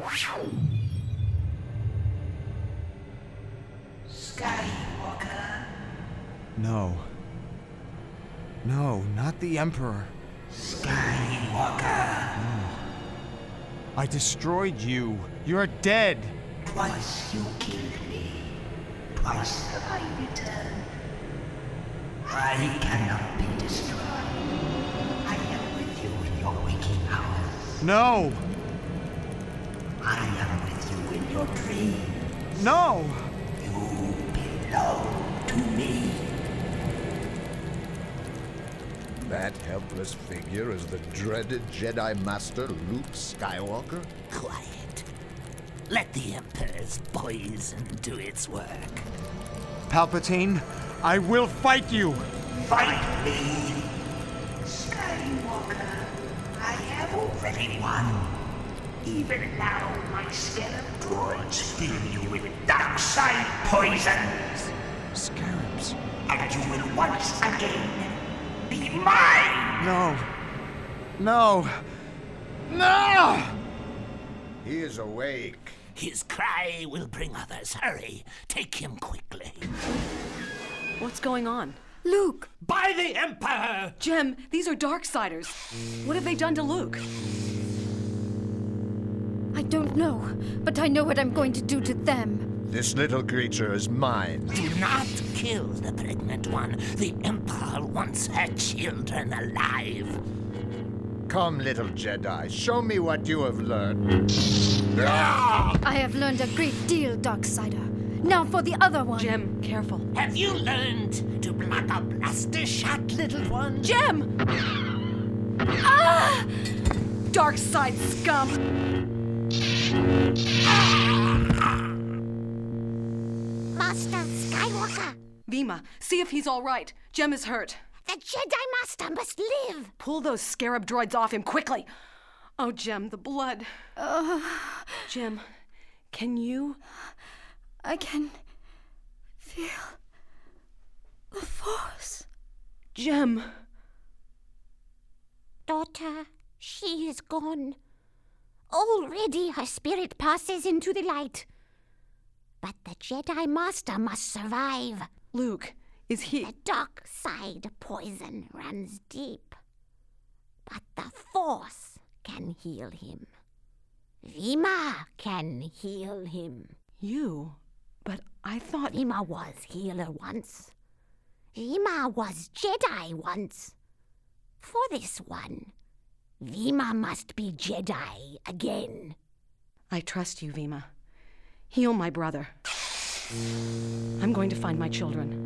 Skywalker. No. No, not the Emperor. Skywalker. No. I destroyed you. You're dead. Twice you killed me. Twice have I returned. I cannot be destroyed. I am with you in your waking hours. No. I am with you in your dreams. No. You belong to me. That helpless figure is the dreaded Jedi Master Luke Skywalker? Quiet. Let the Emperor's poison do its work. Palpatine, I will fight you. Fight me. Skywalker, I have already won. Even now, my scarab droids fill you with dark side poisons. Scarabs. And you will once again be mine! No. No. No! He is awake. His cry will bring others. Hurry. Take him quickly. What's going on? Luke! By the Emperor! Jem, these are Darksiders. What have they done to Luke? I don't know, but I know what I'm going to do to them. This little creature is mine. Do not kill the pregnant one. The Emperor wants her children alive. Come, little Jedi, show me what you have learned. I have learned a great deal, Darksider. Now for the other one. Jem, careful. Have you learned to block a blaster shot, little one? Jem! Ah! Dark side scum! Master Skywalker! Vima, see if he's all right. Jem is hurt. The Jedi Master must live! Pull those scarab droids off him quickly. Oh, Jem, the blood. Jem, can you? I can feel the Force. Jem. Daughter, she is gone. Already her spirit passes into the light. But the Jedi Master must survive. Luke, is he? The dark side poison runs deep. But the Force can heal him. Vima can heal him. You? But I thought... Vima was healer once. Vima was Jedi once. For this one, Vima must be Jedi again. I trust you, Vima. Heal my brother. I'm going to find my children.